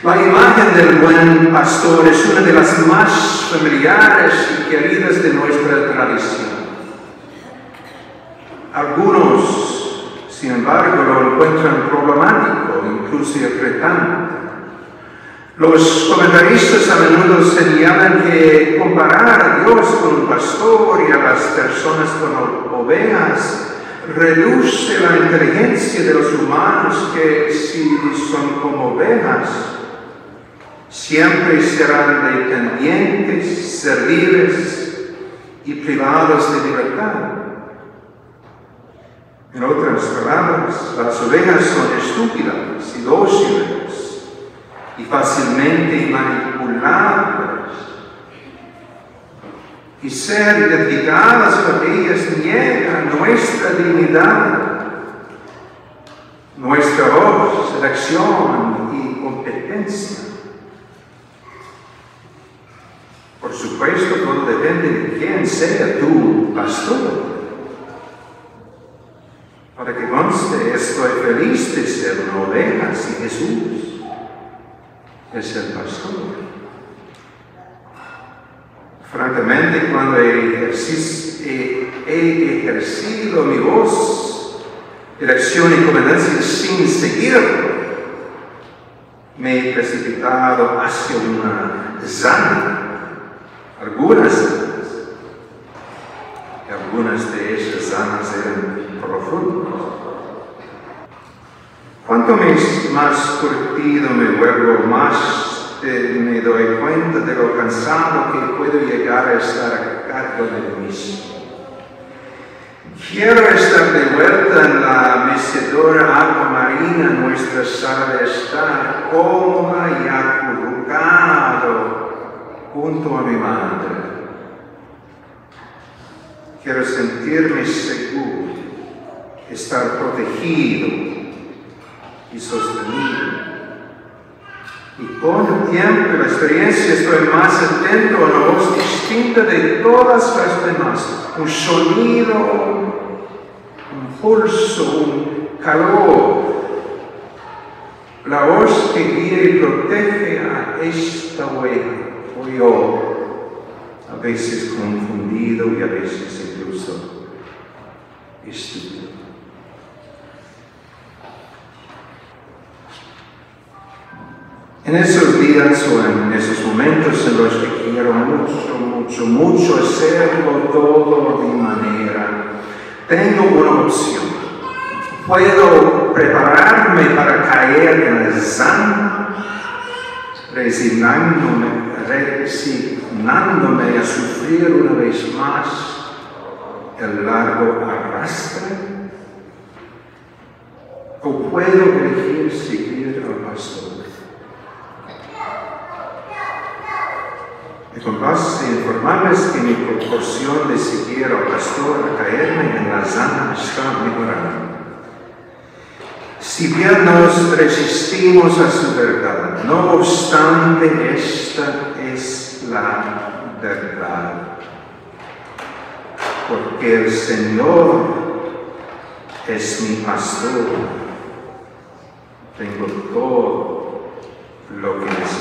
La imagen del buen pastor es una de las más familiares y queridas de nuestra tradición. Algunos, sin embargo, lo encuentran problemático, incluso irritante. Los comentaristas a menudo señalan que comparar a Dios con un pastor y a las personas con ovejas reduce la inteligencia de los humanos que, si son como ovejas, siempre serán dependientes, serviles y privados de libertad. En otras palabras, las ovejas son estúpidas y dóciles y fácilmente manipulables. Y ser identificadas con ellas niega nuestra dignidad, nuestra voz, elección y competencia. Por supuesto, todo depende de quién sea tu pastor. Para que conste, estoy feliz de ser una oveja si Jesús es el pastor. Francamente, cuando he ejercido mi voz, elección y competencia sin seguirlo, me he precipitado hacia una zanja. Algunas de esas zonas eran profundas. Cuanto más curtido me vuelvo, más me doy cuenta de lo cansado que puedo llegar a estar a cargo de mí mismo. Quiero estar de vuelta en la mecedora agua marina, nuestra sala de estar, cómoda y acurrucado junto a mi madre. Quiero sentirme seguro, estar protegido y sostenido. Y con el tiempo y la experiencia estoy más atento a una voz distinta de todas las demás. Un sonido, un pulso, un calor. La voz que guía y protege a esta oveja, o yo, a veces confundido y a veces incluso estúpido. En esos días o en esos momentos en los que quiero mucho hacerlo todo de manera, tengo una opción. Puedo prepararme para caer en el zanja, resignándome a sufrir una vez más el largo arrastre, o puedo elegir seguir al pastor. Me complace informarles que mi proporción de seguir al pastor a caerme en la zanja está mejorando. Si bien nos resistimos a su verdad, no obstante, esta es la verdad. Porque el Señor es mi pastor. Tengo todo lo que necesito.